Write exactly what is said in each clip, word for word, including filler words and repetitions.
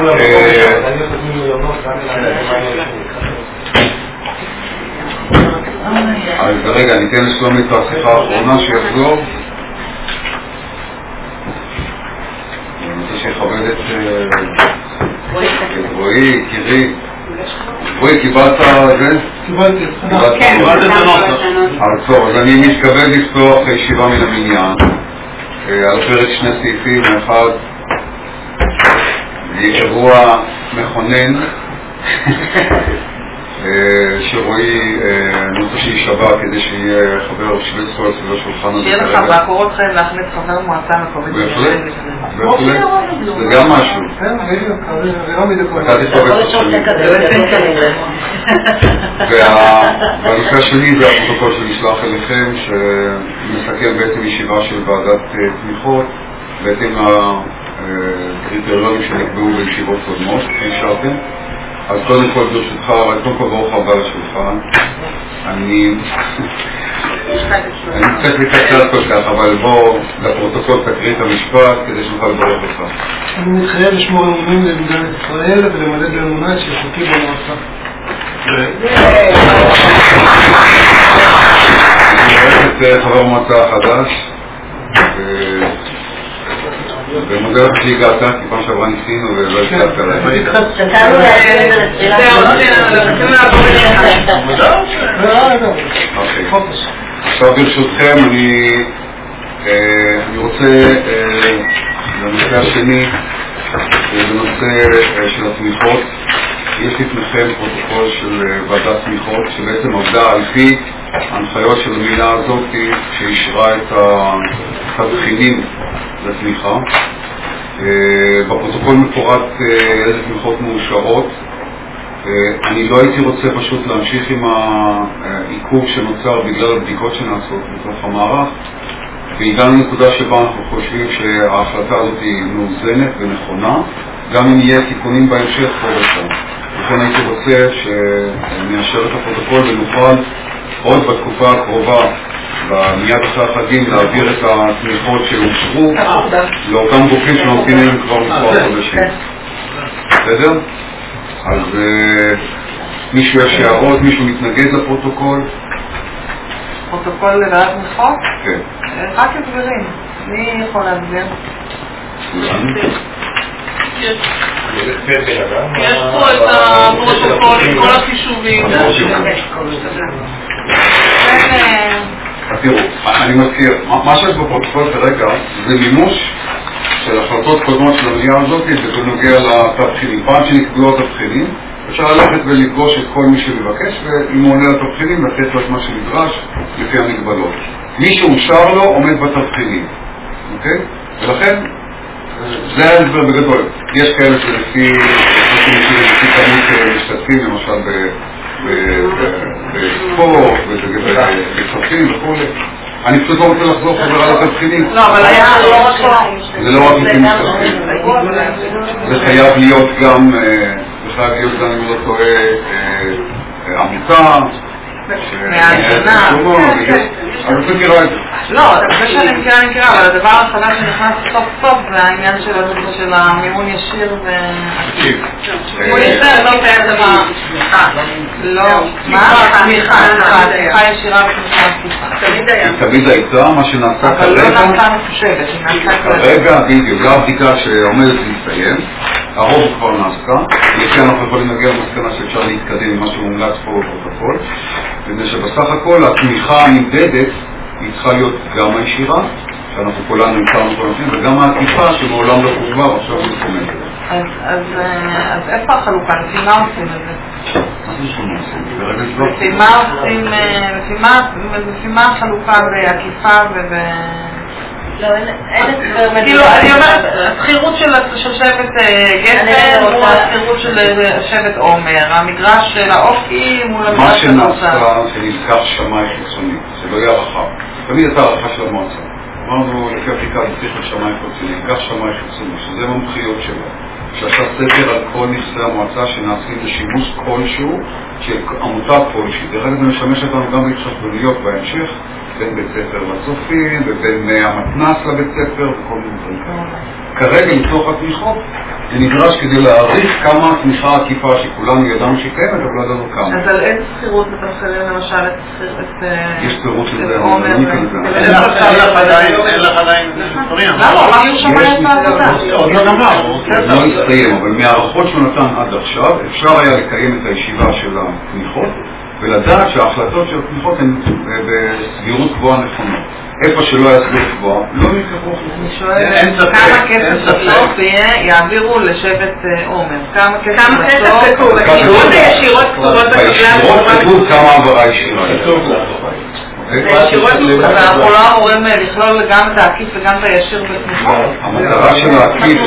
אז רגע, אני אתן לשלומי את השיחה האחרונה שיחזור. אני רוצה שיכבד את רועי, קירי. רועי, קיבלת זה? קיבלתי. כן, קיבלת את הנוסח. אז טוב, אז אני מתכבד לפתוח ישיבה מן המניין. על פרק שני סעיפים, אחד אירוע מכונן שרועי נושא שישבע כדי שיהיה חבר שווה זכויות סביב השולחן הזה. שיהיה לך בעקורות חיים להחליט חבר מועצה מקומית. בהחלט, בהחלט, זה גם משהו. כן, אווירה מדקות. אתה תתקבל את השני. והנושא השני זה הפרוטוקול שנשלח אליכם שמסכם בעצם ישיבה של ועדת תמיכות בהתאם לקריטריונים שנקבעו בישיבות קודמות, נשארתם. אז קודם כל ברשותך, קודם כל ברוך הבא לשולחן. אני אני קצת לקצר כל כך, אבל בוא לפרוטוקול תקריא את המשפט כדי שנוכל לברך אותך. אני מתחייב לשמור אמונים למדינת ישראל ולמלא באמונה את שליחותי במועצה. אני מברך את חבר המועצה החדש ומודה לך שהגעת, כי פעם שעברה ניסינו ולא הצלחת עליי. תקענו להגיד את זה לתחילה. עכשיו ברשותכם אני רוצה לנושא השני, בנושא של התמיכות. יש לפניכם פרוטוקול של ועדת תמיכות שבעצם עבדה על פי ההנחיות של המילה הזאת שאישרה את התבחינים לתמיכה. בפרוטוקול מפורט איזה תמיכות מאושרות. אני לא הייתי רוצה פשוט להמשיך עם העיכוב שנוצר בגלל הבדיקות שנעשות בתוך המערך, והגענו לנקודה שבה אנחנו חושבים שההחלטה הזאת היא מאוזנת ונכונה, גם אם יהיה תיקונים בהמשך פה ושם. לכן הייתי רוצה שנאשר את הפרוטוקול ונוכל עוד בתקופה הקרובה, מיד אחרי החגים, להעביר את התמיכות שאושרו לאותם גופים שנותנים להם כבר מספר חודשים. בסדר? אז מישהו יש הערות, מישהו מתנגד לפרוטוקול? פרוטוקול לוועדת תמיכות? כן. רק הסברים. מי יכול להסביר? יש פה את הפרוטוקול עם כל החישובים. אז תראו, אני מזכיר, מה שיש בפרוטוקול כרגע זה מימוש של החלטות קודמות של המליאה הזאת בנוגע לתבחינים. פעם שנקבעו התבחינים אפשר ללכת ולפגוש את כל מי שמבקש, ואם הוא עונה לתבחינים לתת לו את מה שנדרש לפי המגבלות. מי שאושר לו עומד בתבחינים, אוקיי? ולכן זה ההסבר בגדול. יש כאלה שלפי לפי כמות משתתפים, למשל בספורט ובתבחינים וכו'. אני פשוט לא רוצה לחזור חזרה על התבחינים. לא, אבל היה לא רק זה לא רק לפי משתתפים. זה חייב להיות גם, זה חייב להיות גם, אם לא טועה, עמותה מהשנה. אז אתה מכירה את זה. לא, זה שאני מכירה, אני מכירה, אבל הדבר החדש שנכנס סוף סוף זה העניין של המימון ישיר ו... מימון ישיר, לא תהיה דבר... לא, מה? תמיכה, תמיכה ישירה ותמיכה. תמיד הייתה, מה שנעשה כרגע... אבל לא נעשה מחושבת, נעשה כרגע, בדיוק, זו הבדיקה שעומדת להסתיים, הרוב כבר נעשה, לפי אנחנו יכולים להגיע למסקנה שאפשר להתקדם עם מה שמומלץ פה בפרוטוקול, מפני שבסך הכל התמיכה הנמדדת היא צריכה להיות גם הישירה, שאנחנו כולנו נמצאנו כל נושאים, וגם העקיפה שמעולם לא חובה, עכשיו היא מקומנת. אז איפה החלוקה? לפי מה עושים את זה? מה זה שום עושים? לפי מה עושים, לפי מה החלוקה בעקיפה וב... לא, אין את... כאילו, אני אומרת, השכירות של שבט גפן מול השכירות של שבט עומר, המגרש של האופי מול המגרש של המועצה. מה שנעשה שנלקח שמאי חיצוני, זה לא יהיה הערכה. תמיד הייתה הערכה של המועצה. אמרנו לפי הבדיקה צריך לשמאי חיצוני, נלקח שמאי חיצוני, שזה ממחיות שלו. שעשה סקר על כל נכסי המועצה שנעשים לשימוש כלשהו של עמותה כלשהי. דרך אגב זה משמש אותנו גם להתחשבנויות בהמשך, בין בית ספר לצופים, ובין המתנ"ס לבית ספר וכל מיני דברים. כרגע מתוך התמיכות זה נדרש כדי להעריך כמה התמיכה העקיפה שכולנו ידענו שקיימת, אבל לא ידענו כמה. אז על איזה שכירות אתה משלם למשל את יש פירוט של זה, עומר? אני לא ניכנס. אין לך עדיין מספרים. למה? רק הוא שמע את העבודה. עוד לא גמר. זה לא הסתיים, אבל מהערכות שהוא נתן עד עכשיו, אפשר היה לקיים את הישיבה של התמיכות, ולדעת שההחלטות של התמיכות הן בסבירות גבוהה נכונות. איפה שלא היה סבירות גבוהה, לא נלקחו. אני שואלת, כמה כסף בסוף יעבירו לשבט עומר? כמה כסף כתוב? הישירות הישירות כתובות בקבלה? בישירות כתוב כמה העברה ישירה. הישירות כתובות, אנחנו לא אמורים לכלול גם את העקיף וגם את הישיר בתמיכות? המטרה של העקיף...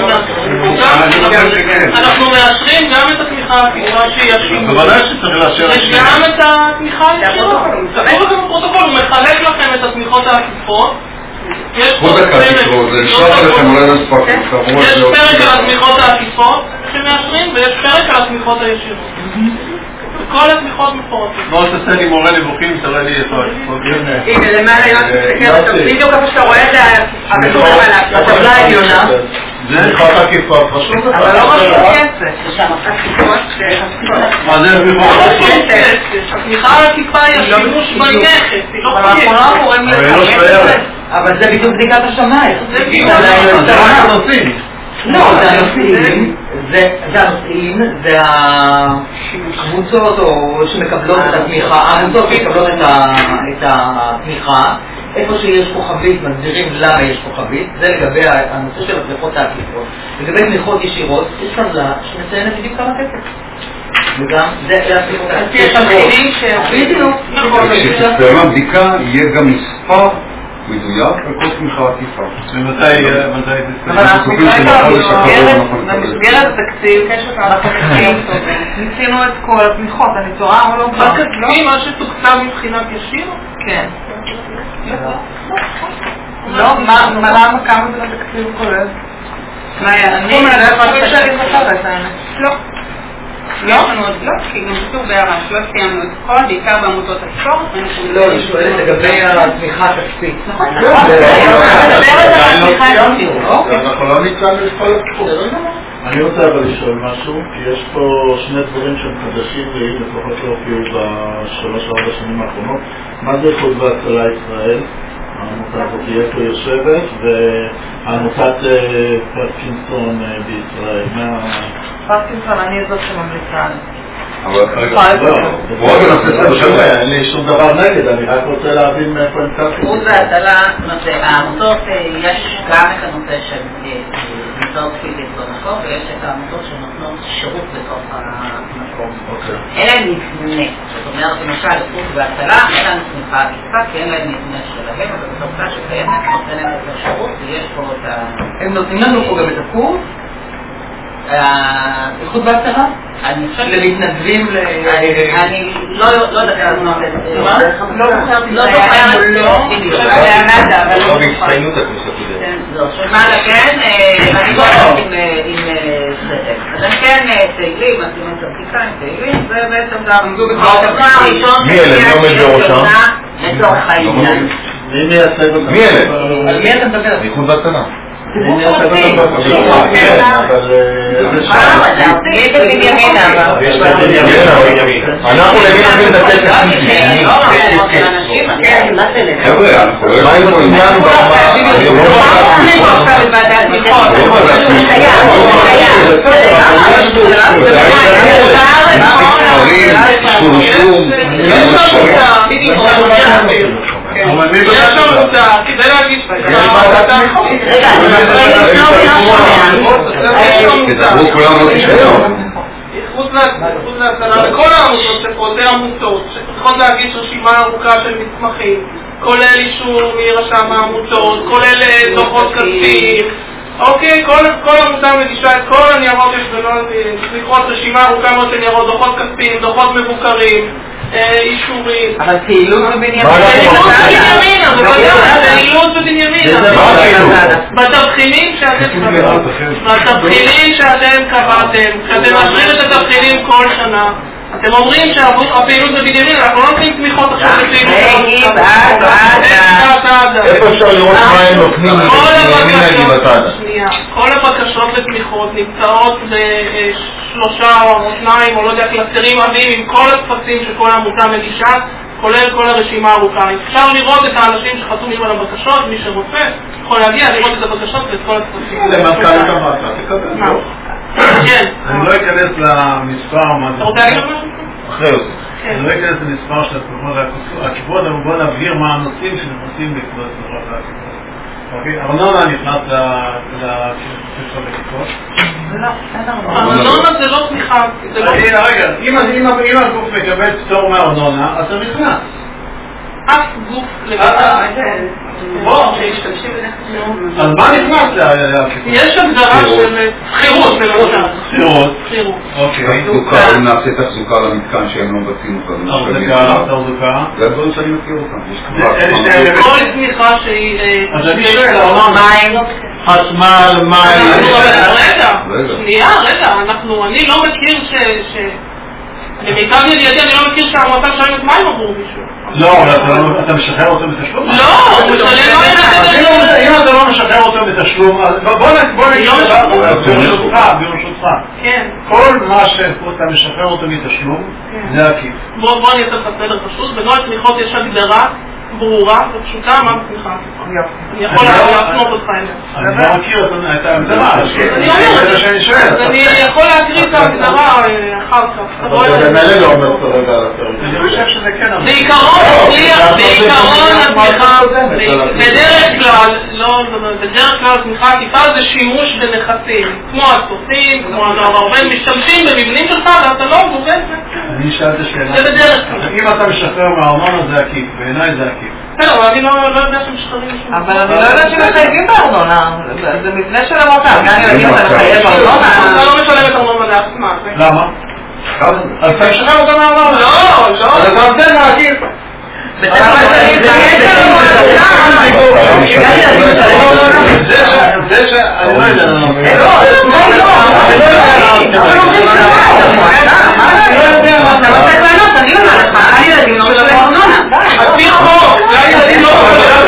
אנחנו מאשרים גם את התמיכה העקיפה שהיא ישירה. בוודאי שצריך לאשר וגם את התמיכה הישירה. תקראו לכם בפרוטוקול, הוא מחלק לכם את התמיכות העקיפות. עוד דקה תקראו, זה נשלח לכם אולי לספק. יש פרק על התמיכות העקיפות שמאשרים ויש פרק על התמיכות הישירות. כל התמיכות מפורטות. בואו תעשה לי מורה נבוכים, תראה לי איפה. הנה, למעלה יוסף, בדיוק איפה שאתה רואה את הכתובים על הטבלה העליונה. זה תמיכות עקיפה, פשוט. אבל לא משהו כסף. מה זה כסף? התמיכה העקיפה היא השימוש בנכס, היא לא אבל אנחנו לא אמורים לקבל את זה. אבל זה בדיוק בדיקת השמיים. זה בדיוק. לא, זה הנושאים, זה הנושאים, זה הקבוצות שמקבלות את התמיכה, העמותות שמקבלות את התמיכה, איפה שיש כוכבית, מסבירים למה יש כוכבית, זה לגבי הנושא של התמיכות העקיפות. לגבי תמיכות ישירות, יש טבלה שמציינת בדיוק כמה כסף. וגם זה התמיכות העקיפות. בדיוק. כשתסתיים הבדיקה יהיה גם מספר מדויק על כל תמיכה עקיפה. ומתי זה אבל אנחנו במסגרת התקציב, אנחנו ניסינו את כל התמיכות, אני טועה או לא? בתקציב, מה שתוקצב מבחינת ישיר? כן. לא, למה כמה זה לתקציב כולל? מה היה? אני חושבת שאני זוכרת, האמת. לא. לא, לא, כי גם כתוב בהרש, לא סיימנו את כל, בעיקר בעמותות הספורט. לא, אני שואלת לגבי התמיכה הכספית. נכון. אנחנו לא ניתן לכל התקופות. אני רוצה אבל לשאול משהו, כי יש פה שני דברים שהם חדשים לי, לפחות לא הופיעו בשלוש ארבע שנים האחרונות. מה זה איחוד והצלה ישראל? העמותה הזאת תהיה פה יושבת, והעמותת פרקינסון בישראל. פרקינסון, אני זאת שממליצה. אבל בואו ננסה את השבוע. אין לי שום דבר נגד, אני רק רוצה להבין מאיפה הם ככה. איחוד והצלה, העמותות, יש גם את הנושא של נמצאות פיזית במקום, ויש את העמותות שנותנות שירות בתוך המקום. אין להם נתנה, זאת אומרת, למשל, איחוד והצלה, אין להם תמיכה עקיפה, כי אין להם נתנה שלהם, אבל בתוצאה שקיימת, נותן להם את השירות, ויש פה את ה... הם נותנים לנו פה גם את הקורס? איחוד והצלה? למתנדבים ל... אני לא יודעת מה זה. מה? לא זוכרת אם זה היה לא. זה היה נדה, אבל לא בהצטיינות הקורס הקודם. מה כן? אני לא יודעת עם סרט. אז הם כן תהילים, אז אם הם כיפה עם תהילים, זה בעצם גם... מי אלה? מי עומד בראשם? לצורך העניין. מי מייצג אותם? מי אלה? על מי אתה מדבר? איחוד והצלה. מי מייצג אותם בראשם? כן, אבל... יש את בנימין אבל. יש את בנימין. אנחנו למי נבין את הכסף? כן, מה זה לב? חבר'ה, אנחנו לא יכולים פה עניין יש עמותה, כדי להגיש תדברו כולם לא תשמעו. איחוד והצלה לכל העמותות שפרוטי עמותות שצריכות להגיש רשימה ארוכה של מסמכים, כולל אישור מרשם העמותות, כולל דוחות כספיים. אוקיי, כל עמותה מגישה את כל הניירות, יש לקרות רשימה ארוכה מאוד של ניירות, דוחות כספיים, דוחות מבוקרים, אישורים. אבל פעילות בבנימין. פעילות בבנימין, אבל פעילות בבנימין. בתבחינים שאתם קבעתם, בתבחינים שאתם קבעתם, כשאתם מאשרים את התבחינים כל שנה, אתם אומרים שהפעילות בבנימין, אנחנו לא נותנים תמיכות עכשיו לפעילות. איפה אפשר לראות מה הם נותנים לבנימין לגבעתדה? כל הבקשות לתמיכות נמצאות בשלושה או שניים או לא יודע קלסטרים רבים עם כל התפסים שכל העמותה מגישה, כולל כל הרשימה הארוכה. אפשר לראות את האנשים שחתומים על הבקשות, מי שרוצה יכול להגיע לראות את הבקשות ואת כל התפסים. למנכ"לית המועצה, תקבל. כן. אני לא אכנס למספר, אתה רוצה להגיד משהו? אחרי זה. אני לא אכנס למספר של התמיכות והכיפות, אבל בואו נבהיר מה הנושאים שנכנסים בעקבות התמיכות והכיפות. אוקיי, ארנונה נכנס לתמיכות והכיפות? ארנונה זה לא תמיכה. רגע, אם הגוף מקבל פטור מארנונה, אז זה נכנס. אף גוף לבטא. בוא, אז מה נכנס להכיפות? יש הגדרה של חירות למשל. חירות? חירות. אוקיי. תחזוקה, אם נעשה תחזוקה למתקן שהם לא מבצעים אותנו. תחזוקה, תחזוקה. זה הדברים שאני מכיר אותם. כל תמיכה שהיא... אז אני שואל, מים, חשמל, מים... רגע, שנייה, רגע, אני לא מכיר ש... למיטב ידיעתי אני לא מכיר שהמועצה משלמת מים עבור מישהו. לא, אבל אתה משחרר אותו בתשלום? לא, הוא משלם מים. אם אתה לא משחרר אותו בתשלום, בוא נגיד ברשותך, ברשותך. כל מה שאתה משחרר אותו מתשלום, זה עקיף. בוא אני אעשה לך סדר פשוט. בנוהל תמיכות יש הגדרה ברורה ופשוטה מה תמיכה עקיפה. אני יכול להפנות אותך אליה. אני לא מכיר את ההגדרה, זה שאני שואל. אז אני יכול להקריא את ההגדרה אחר כך. זה מלא לא אומר כרגע על הפרק. אני חושב שזה כן אמר. בעיקרון, התמיכה, בדרך כלל, לא, בדרך כלל תמיכה עקיפה זה שימוש בנכסים, כמו הסופים, כמו הנוער הרבה, משתמשים במבנים שלך ואתה לא גובה את זה. אני שאלת שאלה. זה בדרך כלל. אם אתה משחרר מהארנונה זה עקיף, בעיניי זה עקיף. בסדר, אבל אני לא יודע שמשחררים משהו. אבל אני לא יודעת שמחייבים בארנונה, זה מבנה של המועצה, גם ילדים אתה מחייב בארנונה. אתה לא משלמת ארנונה לעצמה. למה? אז אתה משחרר אותה מהארנונה? לא, לא. אז אתה נותן להעקיף. בסדר, אבל זה ש... אני לא יודע. לא, אני אומר לך, הילדים לא משלמים ארנונה. על פי חוק, הילדים לא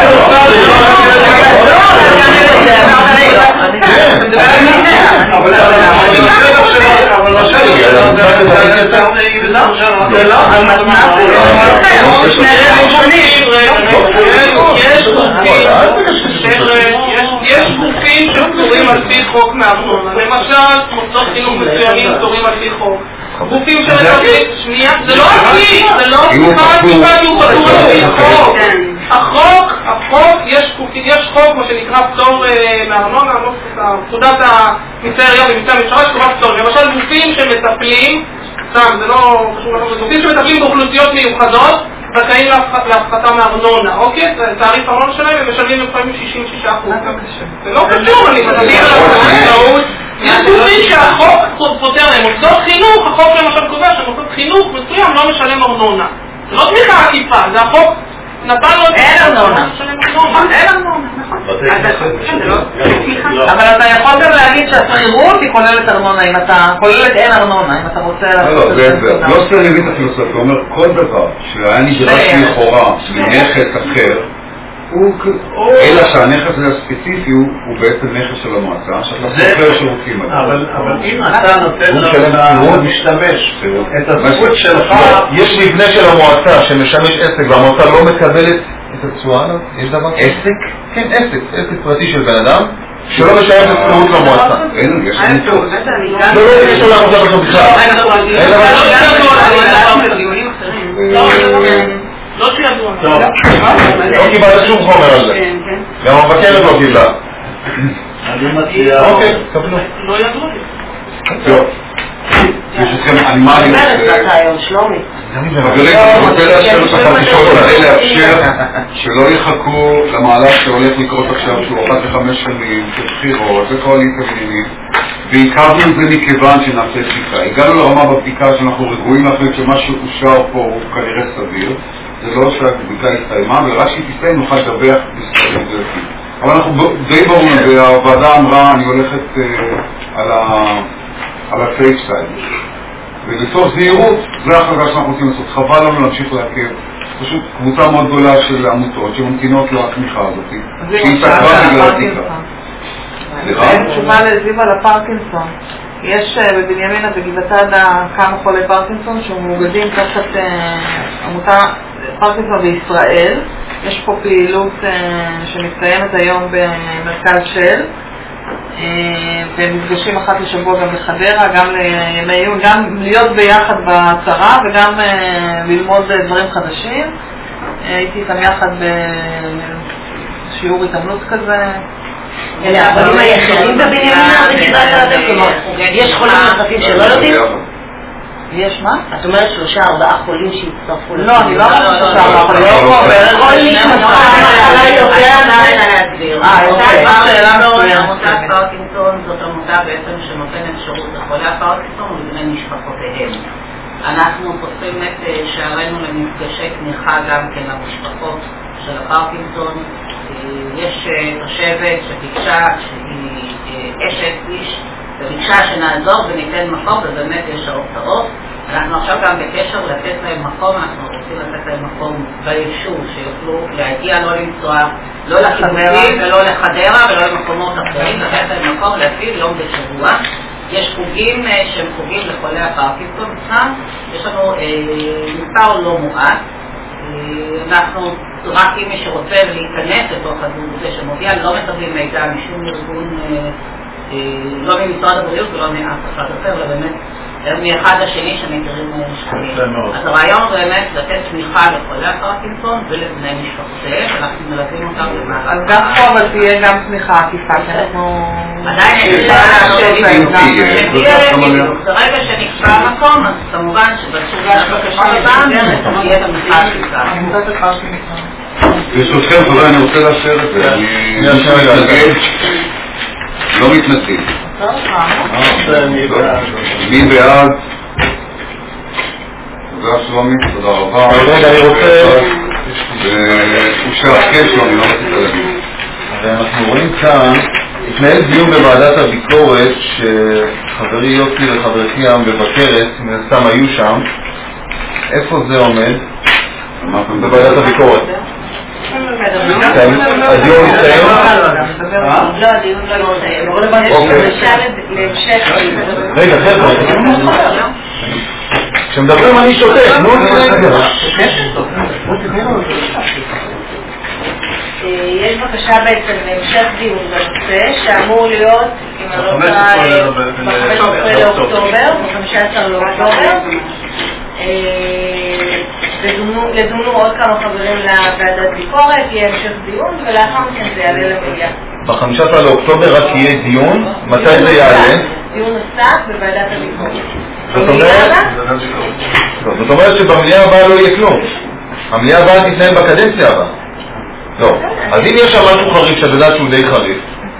יש גופים שפטורים על פי חוק מארנונה, למשל מוסדות חינוך מסוימים פטורים על פי חוק, גופים שמטפלים, שנייה, זה לא עקיף, זה לא תמיכה עקיפה כי הוא פטור על פי חוק. החוק, החוק, יש חוק מה שנקרא פטור מארנונה, פקודת המיסי העירייה ומיסי הממשלה שקובעת פטור, למשל גופים שמטפלים, סתם זה לא קשור לחוק, גופים שמטפלים באוכלוסיות מיוחדות זכאים להפחתה מארנונה, אוקיי? זה תעריף ארנונה שלהם הם משלמים לפעמים שישים ושישה אחוז. זה לא קשור, אני מדבר על החקלאות. יש גופים שהחוק פותר להם, מוסדות חינוך, החוק למשל קובע שמוסדות חינוך מסוים לא משלם ארנונה. זה לא תמיכה עקיפה, זה החוק נתן לו את זה. אין ארנונה. אין ארנונה, נכון. אבל אתה יכול גם להגיד שהשכירות היא כוללת ארנונה, אם אתה כוללת אין ארנונה, אם אתה רוצה לעשות את זה. לא עושה לי את הפילוסופיה, הוא אומר כל דבר שהיה נדרש לכאורה מנכס אחר, אלא שהנכס הזה הספציפי הוא בעצם נכס של המועצה, שאתה סופר שירותים. אבל אם אתה נותן למשתמש את הזכות שלך, יש מבנה של המועצה שמשמש עסק והמועצה לא מקבלת את התשואה עליו, יש דבר? עסק? כן, עסק, עסק פרטי של בן אדם שלא משלם את השכירות למועצה. אין, יש לנו פה. לא, לא, יש לו לעבודה בכלל בכלל. לא שידוע. לא קיבלת שום חומר על זה. גם המבקרת לא קיבלה. אני מציע... אוקיי, קבלו. לא ידוע לי. טוב. ברשותכם, אני מה אני רוצה... חברים, אני רוצה לאשר לך לשאול כדי לאפשר שלא יחכו למהלך שהולך לקרות עכשיו שהוא אחת לחמש שנים של בחירות וקואליציה ועניינים, ועיקרנו את זה מכיוון שנעשה בדיקה. הגענו לרמה בבדיקה שאנחנו רגועים להחליט שמה שאושר פה הוא כנראה סביר, זה לא שהבדיקה הסתיימה, ורק שהיא תסתיים נוכל לדווח בספרים דרכים. אבל אנחנו די ברור, והוועדה אמרה, אני הולכת על ה... על הסייף סייד. ובתוך זהירות, זו ההחלטה שאנחנו רוצים לעשות. חבל לנו להמשיך לעכב. פשוט קבוצה מאוד גדולה של עמותות שממתינות לתמיכה הזאת. שהיא תקרה בגלל התקרה. אין תשובה לזיו על הפרקינסון. יש בבנימינה בגבעתדה כמה חולי פרקינסון שמאוגדים תחת עמותה פרקינסון בישראל. יש פה פעילות שמתקיימת היום במרכז של, והם מפגשים אחת לשבוע גם בחדרה, גם לימי עיון, גם להיות ביחד בצרה וגם ללמוד דברים חדשים. הייתי איתם יחד בשיעור התעמלות כזה. אלה החולים היחידים בבנימינה בגבעתדה? יש חולים נוספים שלא יודעים? יש מה? את אומרת שלושה ארבעה חולים שהצטרפו? לא, אני לא אומרת שלושה ארבעה חולים. כל מי שמסתכל יודע מה להסביר. עמותת פרקינסון זאת עמותה בעצם שנותנת שירות לחולי הפרקינסון ולבני משפחותיהם. אנחנו פותחים את שערינו למפגשי תמיכה גם כן למשפחות של הפרקינסון. יש תושבת שביקשה שהיא אשת איש וביקשה שנעזור וניתן מקום, ובאמת יש הרצאות. אנחנו עכשיו גם בקשר לתת להם מקום, אנחנו רוצים לתת להם מקום ביישוב, שיוכלו להגיע, לא לנסוע, לא לקיבוצים ולא לחדרה ולא למקומות אחרים, לתת להם מקום להפעיל יום בשבוע. יש חוגים שהם חוגים לחולי הפרקינסון, יש לנו מספר לא מועט. אנחנו רק אם מי שרוצה להיכנס לתוך הדון הזה שמודיע, לא מקבלים מידע משום ארגון, לא ממשרד הבריאות ולא מאף אחד אחר, אלא באמת מאחד לשני שמכירים משקלים. אז הרעיון באמת לתת תמיכה לחולי הפרקינסון ולבני משפחותיהם, אנחנו מלווים אותם למעלה. אז גם פה אבל תהיה גם תמיכה עקיפה, שאנחנו עדיין ברגע שנקבע המקום, אז כמובן שבסוגיה של בקשה לבן תהיה תמיכה עקיפה. ברשותכם, חברים, אני רוצה לאשר את זה. אני מתנגד. לא מתנגדים. מי בעד? תודה שלומי, תודה רבה. רגע, אני רוצה... הוא שרקה שלומי, לא רצית להגיד. ואנחנו רואים כאן, התנהל דיון בוועדת הביקורת שחברי יוסי וחברתי המבקרת, מן הסתם היו שם. איפה זה עומד? בוועדת הביקורת. הדיון יסתיים? לא, הדיון לא יסתיים. רגע, חבר'ה. כשמדברים אני שותק, נו רגע. יש בקשה בעצם להמשך דיון בנושא שאמור להיות, אם אני לא טועה, ב-חמישה עשר לאוקטובר, ב-חמישה עשר לאוקטובר. לדונו עוד כמה חברים לוועדת ביקורת, יהיה המשך דיון ולאחר מכן זה יעלה למליאה. ב-חמישה עשר לאוקטובר רק יהיה דיון, מתי זה יעלה? דיון נוסף בוועדת הביקורת. זאת אומרת שבמליאה הבאה לא יהיה כלום. המליאה הבאה תתנהל בקדנציה הבאה. לא. אז אם יש שם משהו חריף שאת יודעת שהוא די חריף,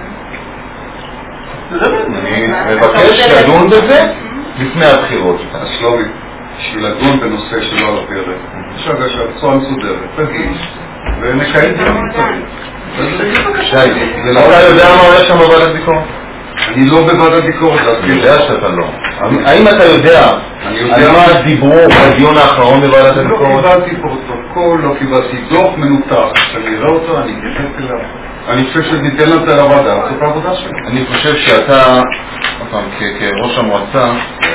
אני מבקש לדון בזה לפני הבחירות. אז שלומי, בשביל לדון בנושא שלא על הפרק, עכשיו יש בצורה מסודרת, תגיש, ונקיים דיון צריך. אתה יודע מה הולך שם בוועדת ביקורת? אני לא בוועדת ביקורת, אני יודע שאתה לא. האם אתה יודע על מה דיברו בדיון האחרון בוועדת הביקורת? לא קיבלתי פרוטוקול, לא קיבלתי דוח מנותח, שאני אראה אותו, אני אתייחס אליו. אני חושב שניתן להם את הוועדה, זאת העבודה שלי. אני חושב שאתה, כראש המועצה,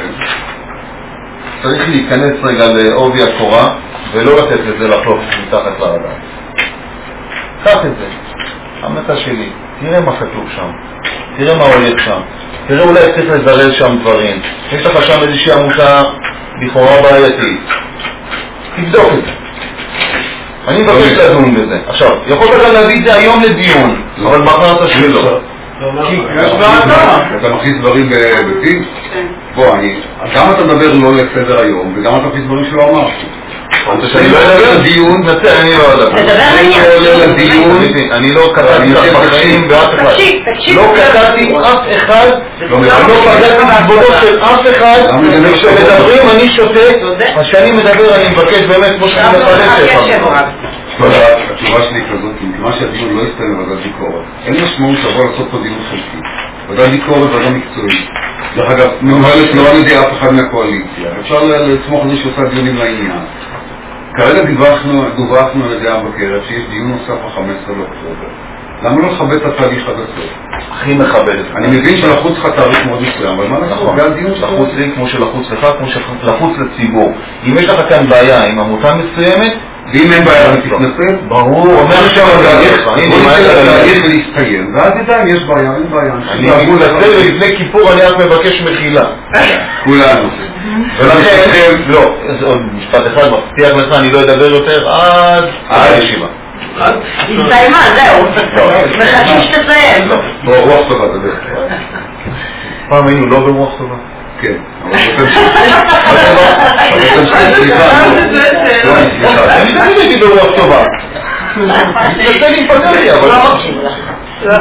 צריך להיכנס רגע לעובי הקורה ולא לתת לזה לחלוף מתחת לרדאר. קח את זה, המלצה שלי, תראה מה כתוב שם, תראה מה הולך שם, תראה אולי צריך לזרז שם דברים, יש לך שם איזושהי עמותה לכאורה בעייתית, תבדוק את זה. אני מבקש לדון בזה. עכשיו, יכולת גם להביא את זה היום לדיון, אבל מחר אתה שלא. יש בעיה, אתה מכניס דברים בפיו? בוא, אני, גם אתה מדבר לא לסדר היום, וגם אתה מכניס דברים שלא אמרתי. אני לא אדבר לדיון, נצא, אני לא אדבר. אני לא עולה לדיון, אני לא קטעתי את הפחדים באף אחד. לא קטעתי אף אחד, לא פגעתי בכבודו של אף אחד, וכשמדברים אני שותק, אז כשאני מדבר אני מבקש באמת כמו שאני מפרט שלך. התשובה שלי כזאת, מכיוון שהדיון לא יסתיים בוועדת ביקורת, אין משמעות לבוא לעשות פה דיון חלקי. ועדת ביקורת ועדה מקצועית. דרך אגב, מנוהלת לא על ידי אף אחד מהקואליציה. אפשר לסמוך על זה שעושה דיונים לעניין. כרגע דיווחנו, דווחנו על ידי המבקרת שיש דיון נוסף ב-חמישה עשר לאוקטובר. למה לא לכבד את התהליך עד הסוף? הכי מכבד. אני מבין שלחוץ לך תאריך מאוד מסוים, אבל מה לעשות? זה הדיון לחוץ לי כמו שלחוץ לך, כמו שלחוץ לציבור. אם יש לך כאן בעיה עם עמותה מסוימת, ואם אין בעיה ותתנסה, ברור, אומר שם התהליך ולהסתיים, ואז נדע אם יש בעיה, אין בעיה. אני מתנצל ולפני כיפור אני רק מבקש מחילה. כולנו. ולכן, לא, עוד משפט אחד, מבטיח לך, אני לא אדבר יותר עד הישיבה. הסתיימה, זהו. מחכים שתסיים. רוח טובה, תדבר. פעם היינו לא ברוח טובה? כן, אבל זה תמשיך. אבל תמשיך, סליחה. אני תמיד הייתי ברוח טובה. אני תצא להתפגרתי, אבל לא מקשיב לך.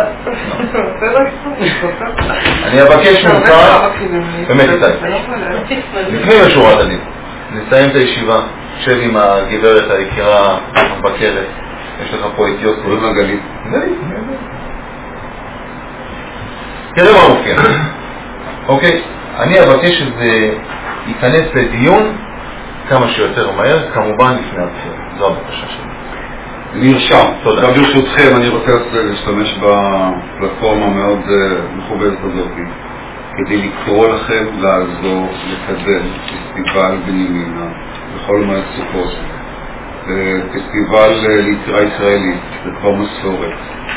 אני אבקש ממך, באמת איתי, לפני משורת הדין, נסיים את הישיבה, שב עם הגברת היקרה המבקרת, יש לך פה את יוסי. קוראים לה גלית. גלית, תראה מה מופיע. אוקיי, אני אבקש שזה ייכנס לדיון כמה שיותר מהר, כמובן לפני הבחירות. זו הבקשה שלי. נרשם. תודה. גם ברשותכם, אני רוצה להשתמש בפלטפורמה מאוד מכובדת הזאת, כדי לקרוא לכם לעזור לקדם פסטיבל בנימינה בכל מעט סוכות. פסטיבל ליצירה ישראלית, זה כבר מסורת.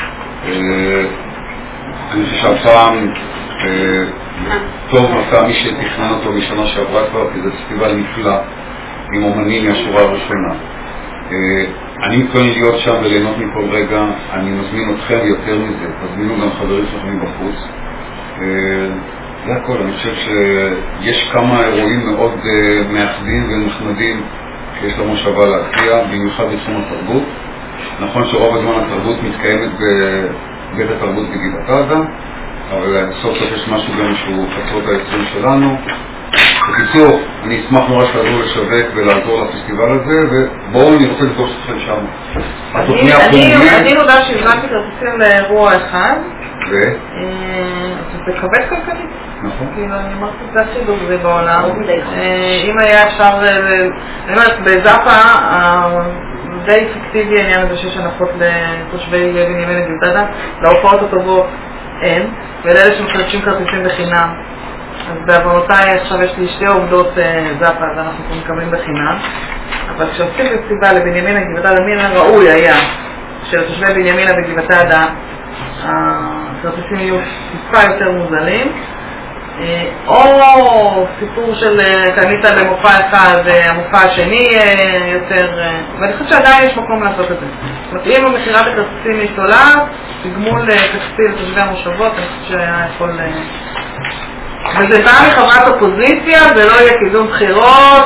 אני חושב שהפעם טוב עשה מי שתכנן אותו משנה שעברה כבר, כי זה פסטיבל נפלא עם אומנים מהשורה הראשונה. אני מתכוון להיות שם וליהנות מכל רגע. אני מזמין אתכם יותר מזה, תזמינו גם חברים שלכם בחוץ. זה הכל. אני חושב שיש כמה אירועים מאוד מאחדים ונחמדים שיש לו מושבה להציע, במיוחד בתחום התרבות. נכון שרוב הזמן התרבות מתקיימת בבית התרבות בגבעת עזה, אבל סוף סוף יש משהו גם שהוא חצרות העשרים שלנו. בקיצור, אני אשמח נורא שתעזרו לשווק ולעזור לפסטיבל הזה, ובואו אני רוצה לפגוש אתכם שם. אני יודע שהזמנתי כרטיסים לאירוע אחד, ו? זה כבד כלכלית. נכון. כאילו, אני אמרתי, זה הכי דוגרי בעולם. אם היה אפשר, אני אומרת, בזאפה, די אפקטיבי העניין הזה שיש הנחות לתושבי בנימין גבעת עזה, להופעות הטובות אין, ולאלה שמחדשים כרטיסים בחינם. אז בעוונותיי עכשיו יש לי שתי עובדות זאפה, אז אנחנו מקבלים בחינם. אבל כשעושים פסטיבל לבנימינה גבעת עדה, מן הראוי היה שלתושבי בנימינה בגבעת עדה הכרטיסים יהיו טיפה יותר מוזלים, או סיפור של קנית במופע אחד והמופע השני יותר, ואני חושבת שעדיין יש מקום לעשות את זה. זאת אומרת, אם המחירת הכרטיסים היא סולת, תגמול כספי לתושבי המושבות, אני חושבת שהיה יכול... וזה פעם מחברת אופוזיציה, ולא יהיה קידום בחירות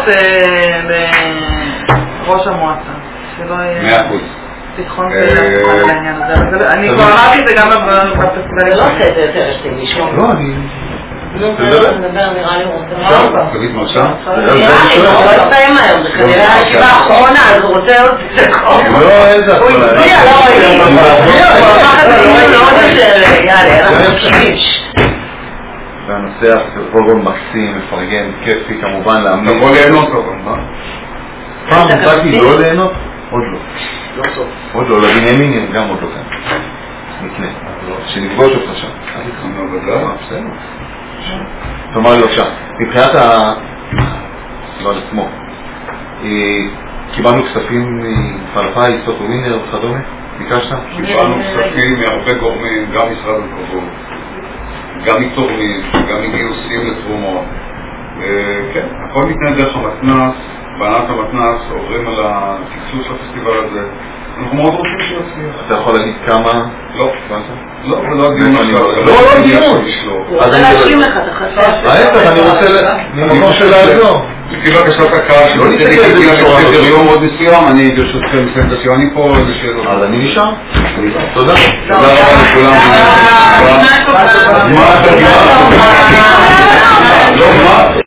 לראש המועצה. מאה אחוז. תתחון על העניין הזה. אני כבר אמרתי את זה גם בפסטיבל. לא עושה את זה יותר, יש לי מישהו. לא, אני... נדבר, נראה לי רוצה. תגיד מרשה? נראה לי, לא יסתיים היום, זה כנראה הישיבה האחרונה, אז הוא רוצה עוד דקות. לא, איזה אחרונה. הוא הצביע, לא ראיתי. הוא אמר את זה מאוד יותר, יאללה, אנחנו שמיש. והנושא הפרוגרם מקסים, מפרגן, כיפי כמובן להאמין. נבוא ליהנות אותו, מה? פעם מותקי לא ליהנות? עוד לא. לא סוף. עוד לא, לבנימינים גם עוד לא כאן. נקנה. שנפגוש אותך שם. בסדר. תאמר לי בבקשה, מבחינת הסביבה עצמו, קיבלנו כספים מפלפאי, סוטו וינר וכדומה? ביקשת? קיבלנו כספים מהרבה גורמים, גם משרד התרבות, גם מתורמים, גם מגיוסים לתרומות. כן, הכל מתנהל דרך המתנ"ס, בענת המתנ"ס, עוברים על התקצוב של הפסטיבל הזה. אנחנו מאוד רוצים שיוצאים. אתה יכול להגיד כמה? לא. לא, זה לא הדיון עכשיו. לא, לא דיון. הוא רוצה להשלים לך, אתה חסר. ההפך, אני רוצה ממקום של לעזור. לפי בקשת הקהל שבצדק הגיע לסדר יום מאוד מסוים, אני ברשותכם מסיים את השיעור, אני פה איזה שאלות. אז אני נשאר. תודה. תודה רבה לכולם. מה אתה גירה? לא, מה?